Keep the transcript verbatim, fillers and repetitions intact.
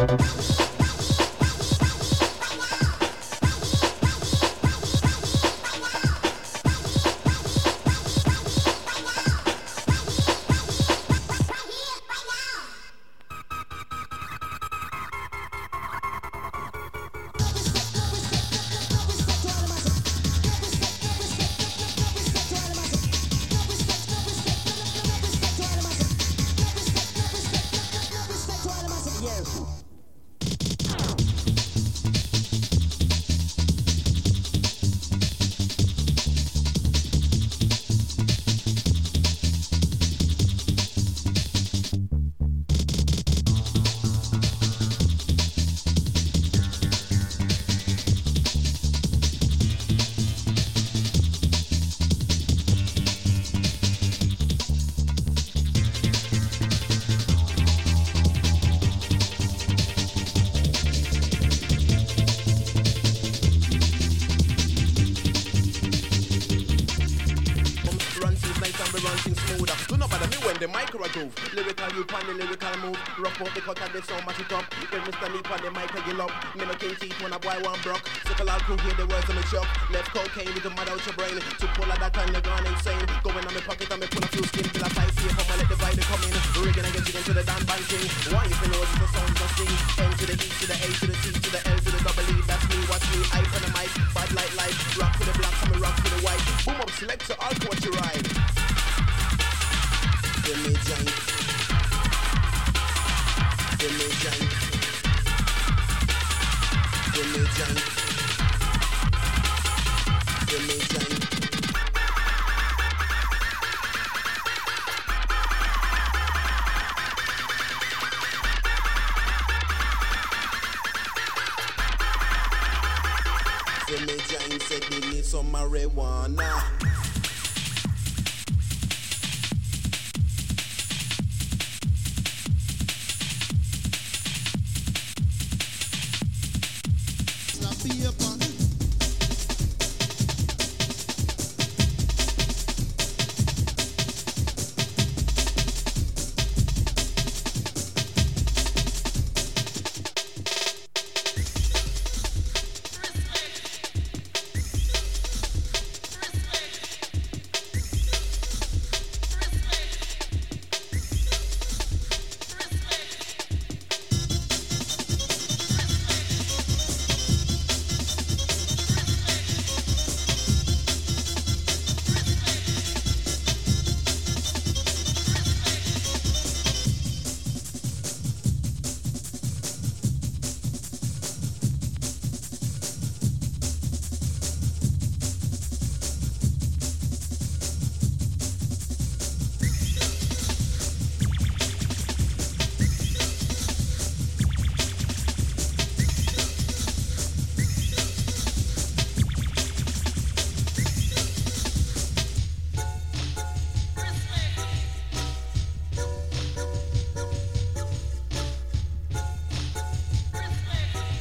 Lyrical you pan the lyrical move. Rough out the cut and the sound mash it up. When Mister Neep on the mic and you love. Me no king teeth when a boy one broke. Sickle out crew hear the words of me chuck. Left cocaine with the mud out your brain. To pull out that and you're gone insane. Going on my pocket and me pull a few skin till I size here. Come and let the rider come in. Rigging and getting into the Dan banking. Why if you know it's the sound just sing. N to the E to the A to the T to the L to the double E. That's me, watch me. I for the mic. Bad light light. Rock to the black and me rock to the white. Boom up select to all what you ride. Give me giant. Give me giant. Give me giant. Give me giant. Give me giant said me need some marijuana.